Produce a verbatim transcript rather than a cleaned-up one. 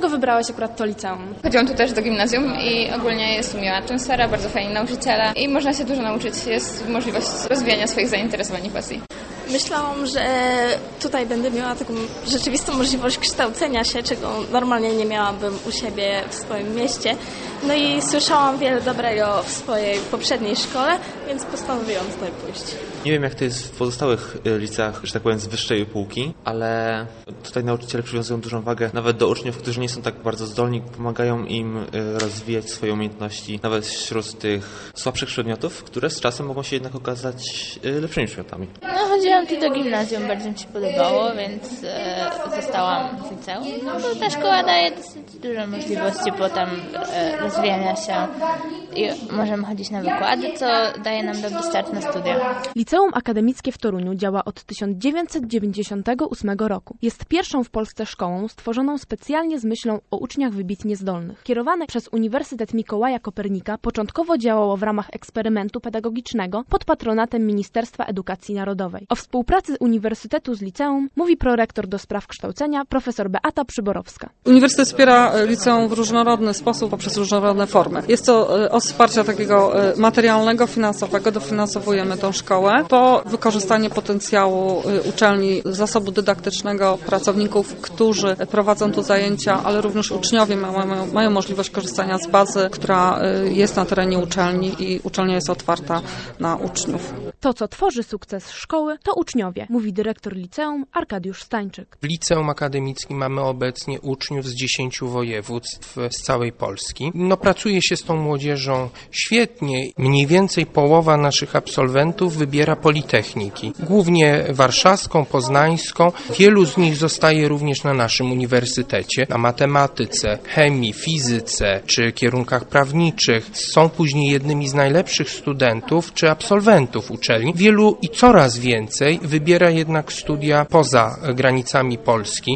Dlaczego wybrałaś akurat to liceum? Chodziłam tu też do gimnazjum i ogólnie jest tu miła atmosfera, bardzo fajni nauczyciele i można się dużo nauczyć. Jest możliwość rozwijania swoich zainteresowań i pasji. Myślałam, że tutaj będę miała taką rzeczywistą możliwość kształcenia się, czego normalnie nie miałabym u siebie w swoim mieście. No i słyszałam wiele dobrego w swojej poprzedniej szkole, więc postanowiłam tutaj pójść. Nie wiem, jak to jest w pozostałych liceach, że tak powiem, z wyższej półki, ale tutaj nauczyciele przywiązują dużą wagę nawet do uczniów, którzy nie są tak bardzo zdolni, pomagają im rozwijać swoje umiejętności, nawet wśród tych słabszych przedmiotów, które z czasem mogą się jednak okazać lepszymi przedmiotami. No, chodziłam tu do gimnazjum, bardzo mi się podobało, więc e, zostałam w liceum. No bo ta szkoła daje dosyć dużo możliwości potem e, rozwijania się i możemy chodzić na wykłady, co daje nam dobry start na studia. Liceum Akademickie w Toruniu działa od tysiąc dziewięćset dziewięćdziesiątego ósmego roku. Jest pierwszą w Polsce szkołą stworzoną specjalnie z myślą o uczniach wybitnie zdolnych. Kierowane przez Uniwersytet Mikołaja Kopernika początkowo działało w ramach eksperymentu pedagogicznego pod patronatem Ministerstwa Edukacji Narodowej. O współpracy Uniwersytetu z liceum mówi prorektor do spraw kształcenia profesor Beata Przyborowska. Uniwersytet wspiera liceum w różnorodny sposób poprzez różnorodne formy. Jest to od wsparcia takiego materialnego, finansowego, dofinansowujemy tą szkołę, po wykorzystanie potencjału uczelni, zasobu dydaktycznego, pracowników, którzy prowadzą tu zajęcia, ale również uczniowie mają, mają możliwość korzystania z bazy, która jest na terenie uczelni i uczelnia jest otwarta na uczniów. To, co tworzy sukces szkoły, to uczniowie, mówi dyrektor liceum Arkadiusz Stańczyk. W liceum akademickim mamy obecnie uczniów z dziesięciu województw z całej Polski. No, pracuje się z tą młodzieżą świetnie. Mniej więcej połowa naszych absolwentów wybiera politechniki, głównie warszawską, poznańską. Wielu z nich zostaje również na naszym uniwersytecie, na matematyce, chemii, fizyce czy kierunkach prawniczych. Są później jednymi z najlepszych studentów czy absolwentów uczelni. Wielu i coraz więcej wybiera jednak studia poza granicami Polski.